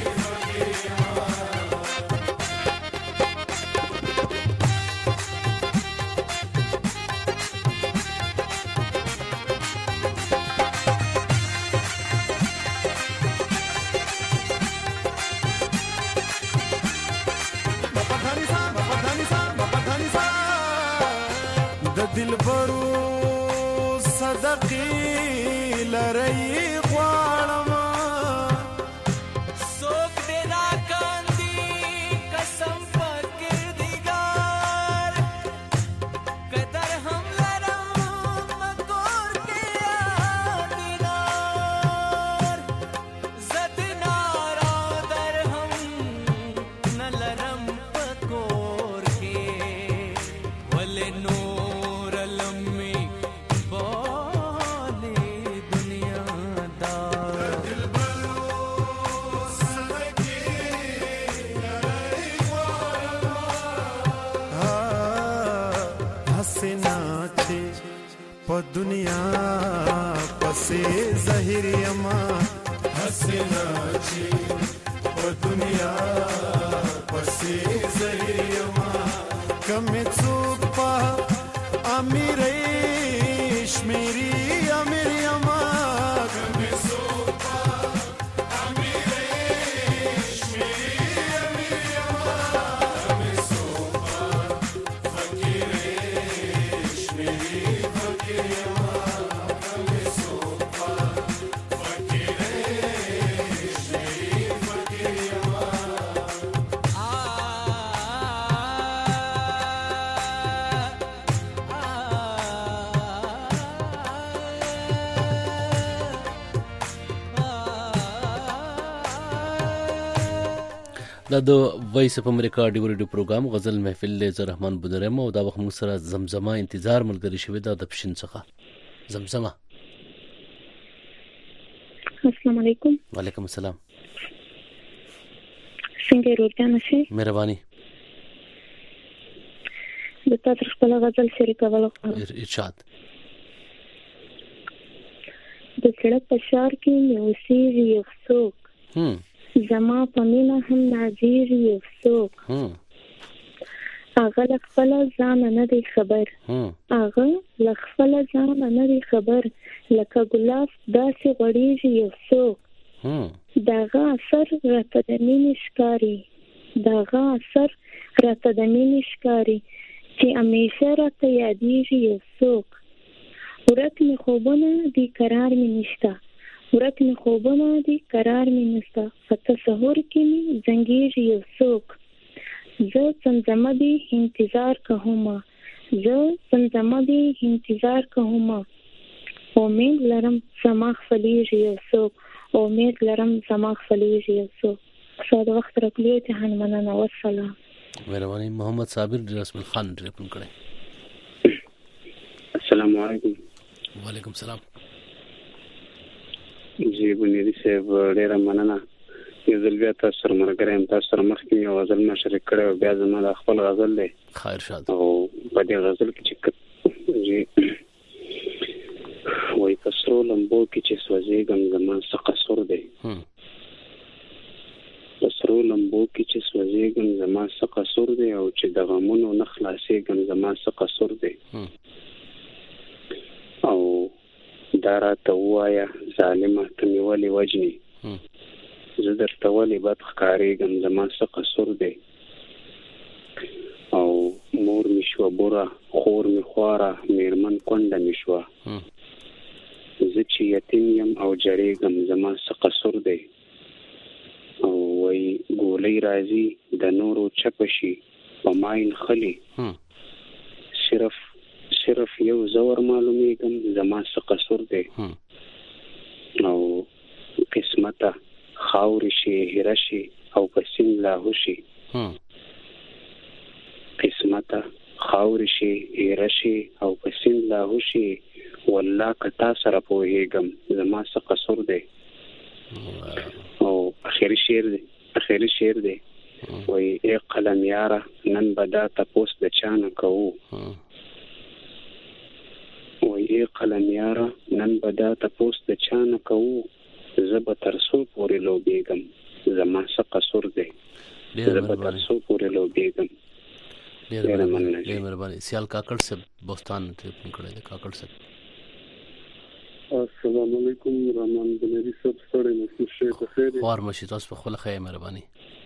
د دلبرو صدقې لري غواړم څوک دې راکاندي قسم په کردګار قدر هم لرم مکور کې یادګار زه د نارا در هم نه لرم په کور کې ولې نور لمې بالې دنیا دار حسنا چې په دنیا پسې ظاهر یما حسنا چې په دنیا پسې ظاهر یما کم څوک په امیرش میری امیر یما کم څوک په امیرش میری امیر یما کم څوک په فقیرش میری فقیر یما کم څوک په فقیرش میری فقیر یما دا د وایس اف امریکا ډیو ریډیو پروګرام غزل محفل له زه رحمان بودرم او دا وخت موږ سره زمزمه انتظار ملګری شوی دا د پښین څخه زمزمه. السلام علیکم. وعلیکم السلام. څنګه روزګار نشي؟ مهرباني. د تاسو خپل غزل شریکول غواړم. ارشاد. د سړک په شار کې یو سیری یو څوک هم زما په مینا هم ناظر یو څوک هغه خپل ځان نه دی خبر هغه خپل ځان نه دی خبر لکه ګلاب داسې غړېږي یو څوک داغه اثر راته د مینې ښکاري داغه اثر راته د مینې ښکاري چې همیشه راته یادېږي یو څوک ورک مې خوبونه دي قرار مې نشته ورک می خوبونه دي قرار می نسته په تصور کې می زنګیږي یو څوک زه زمزمه دي انتظار کوم زه زمزمه دي انتظار کوم امید لرم زما خپلېږي یو څوک امید لرم زما خپلېږي یو څوک ساده وخت راکړی ته هن مننه والسلام مهرباني محمد صابر رسول خان ټلیفون کړی السلام علیکم وعلیکم السلام جی بنيري صاحب ډیره مننه یو ځل بیا تاسو سره مرګره هم تاسو سره مخکې یو غزل ما شریک کړی او بیا زما د خپل غزل دی خیر شاد او په دې غزل کې چې جی وای کسرو لمبو کې چې سوځېږم زما څه قصور دی کسرو لمبو کې چې سوځېږم زما څه قصور دی او چې د غمونو نه خلاصېږم زما څه قصور دی او دا راته ووایه ظالمه ته مې ولې وجنې زه درته ولې بد ښکارېږم زما څه قصور دی او مور مې شوه بوره خور مې خواره مېرمن کونډه مې شوه زه چې یتیم یم او جړېږم زما څه قصور دی او وایي ګولۍ راځي د نورو چپه شي په ماین خلي صرف صرف یو زور معلومیږم زما څه قصور دی او قسمته خاورې شي هیره شي او په سیند لاهو شي قسمته خاورې شي هیره شي او په سیند لاهو شي والله که تا سره پوهېږم زما څه قصور دی او اخري شعر دی اخري شعر دی وایي ای قلم یاره نن به دا تپوس د چا نه کوو وای ای قلم یاره نن به دا تپوس د چا نه کوو زه به تر څو پورې لوبېږم زما څه قصور دی زه به تر څو پورې لوبېږم ډېره مننه ډېره مهرباني سیال کاکړ صاحب بوستان ټلیفون کړی دی کاکړ صاحب السلام علیکم رحمان بنيري صاحب ستړی مې شه په خیر خوار مشي تاسو په خپل خیر مهرباني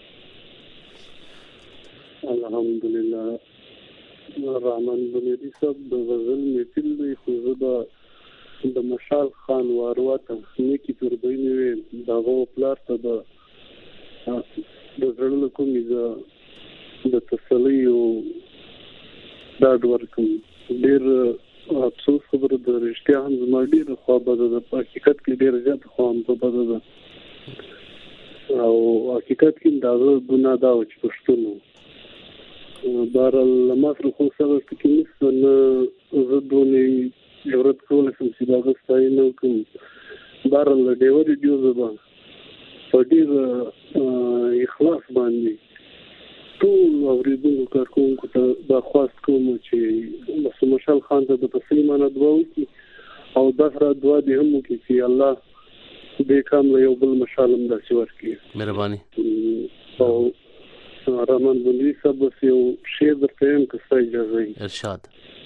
الحمدلله رحمان بنيري صاحب د غزل میتل دی خو زه به د مشال خان واروته نیکی توربینې وې دغه پلار ته د د زړه کومې زه د تسلۍ او ډاډ ورکوم ډېر افسوس خبره د رښتیا هم زما ډېره خوا بده ده په حقیقت کې ډېره زیاته خوا هم په بده ده او حقیقت کې د هغه ګناه دا وه چې پښتون و بهرحال له ما سره خو سره ټکي نشته نه زه دونې جرأت کولی شم چې د هغه ستاینه وکړم بهرحال له ډېوه ریډیو زه به په ډېر اخلاص باندې ټول اورېدونکو کارکوونکو ته دا خواست کوم چې بس مشال خان ته د په صحیح معنا دعا وکړي او داسې را دعا دې هم وکړي چې الله دې کام له یو بل مشال هم داسې ورکړي مهرباني او رحمان بنيري صاحب بس یو شعر درته یم که ستا اجازه وي ارشاد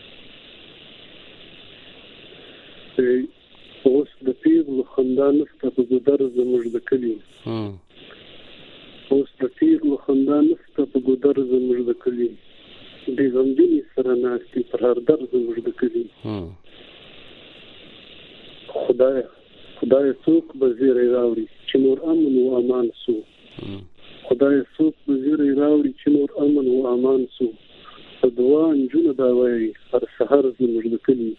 اوس د پیغلو خندا نسته په ګودر زموږ د کلي اوس د پیغلو خندا نسته په ګودر زموږ د کلي د غمجنې سره ناستې پر هر در زموږ د کلي خدایه خدایه څوک به زیری راوړي چې نور امن و امان سو خدایه څوک به زیری راوړي چې نور امن و امان سو په دعا نجونه دا وایي هر سحر زموږ د کلي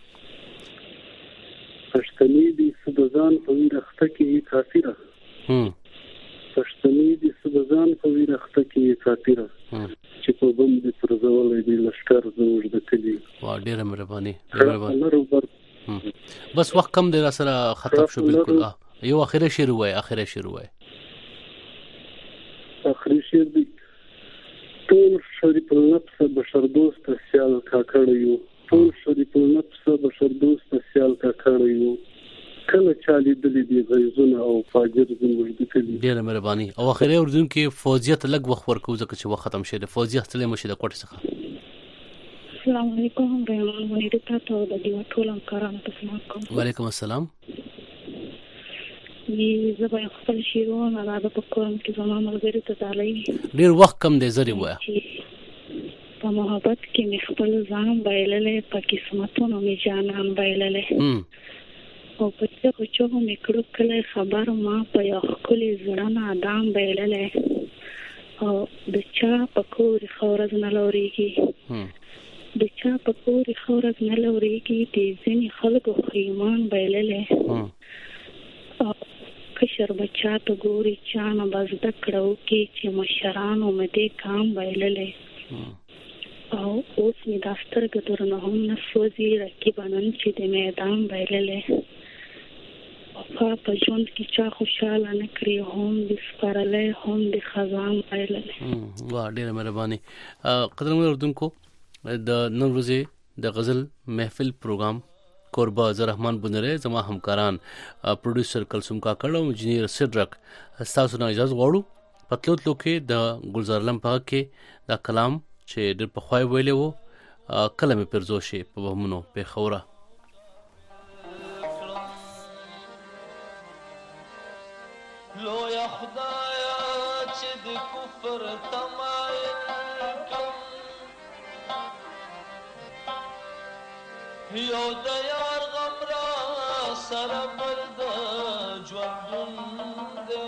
پښتني دي سبزان په ویرخته کې کافره پښتني دي سبزان په ویرخته کې کافره چې په بم دي پرځولې دي لشکر زموږ د کلي وا ډېره مهرباني بس وخت کم دی را سره ختم شو بالکل یو اخره شعر وای اخره شعر وای اخره شعر دی ټول شریف النفس بشر دوست سیال کاکړ یو ټول شریف النفس بشر دوست سیال کاکړ یو کله چالي دلی دی غیزونه او فاجر زموږ د کلي ډېره مهرباني او اخره اردن کې فوزیت لګ وخت ورکو ځکه چې وخت ختم شه فوزیت تلې مشه د کوټ څخه السلام علیکم رحمان بنيري تاسو د دې ټول کارانو ته سلام کوم وعلیکم السلام یی زبا خپل شیرونه راځه په کوم کې زما ملګری ته تعالی ډېر وخت کم دی زری وای په محبت کې مې خپل ځان بایللې په قسمتونو مې جانان بایللې او په څه چې هم کړو کله خبر ما په یو خپل زړه ادم بیللې او د چا په کور خورز نه لوريږي د چا په کور خورز نه لوريږي د ځینې خلکو خیمان بیللې او کشر بچا ته ګوري چا نه بس د کړو کې چې مشرانو مې کام بیللې او اوس می داستر ګدور نه هم نسوځي رکیبانن چې د میدان بیللې په په ژوند کې چا خوشاله نه کړی هم د سپارلې هم د خزان بیللې وا ډیره مهرباني قدرمن اردوونکو د نن ورځې د غزل محفل پروګرام قربا زرحمان بنره زما همکاران پروډوسر کلثوم کاکړ او انجینیر سیدرک تاسو نه اجازه غواړو پتلوتلو کې د ګلزار لم پاک کې دا کلام چې ډېر په خوای ویلې وو کلمې پرزو شي په ومنو په خوره لو یا خدایا چې د کفر تمایل کم یو د یار غم را سره بل د ژوندون دی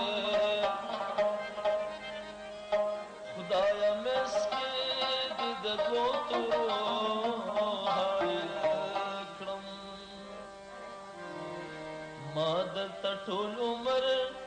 خدایا مسکی د دوو تورو حایل کړم ما دلته ټول عمر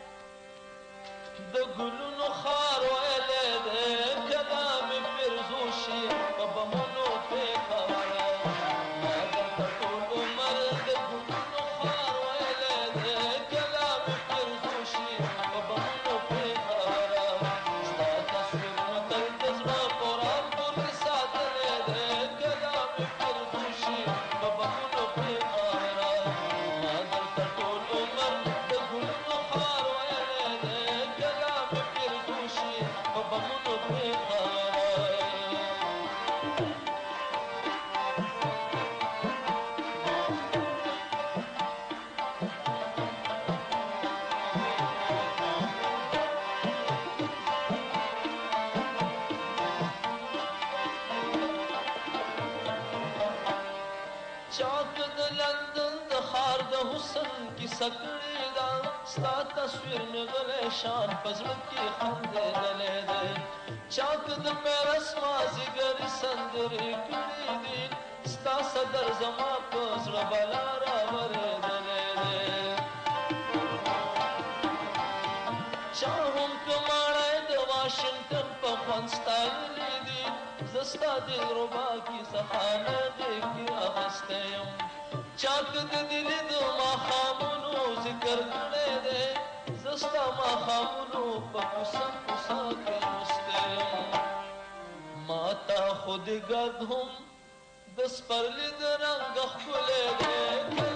د ګلونو خار ویلې دی کله مې پرزو شي په بمونو پې خبره ما دلته ټول عمر د ګلونو خار ویلې دی کله مې پرزو شي په بمونو پې خبره ستا تصویر مې تل د زړه قرآن پورې ساتلی دی کله مې پرزو شي په بمونو پې خبره ما دلته ټول عمر د ګلونو خار ویلې دی کله مې پرزو شي په بمونو پې خبره چاک د لندن د خار د حسن کیسه کړې ده ستا تصویر مې غلی شان په زړه کې خندېدلی دی چاک د پیرس مازدیګرې سندرې کړې دي ستا صدر زما په زړه بلا راورېدلی دی چا هم که ماړی د واشنګټن په خوند ستایلی دي زه ستا دلربا کیسه خانه دې کې اخیستی یم چا که د دلي د ماښامونو ذکر کړی دی زه ستا ماښامونو په کوڅه کوڅه کې لوستی یم ما تا خو د ګرد هم د سپرلي د رنګه ښکلی دی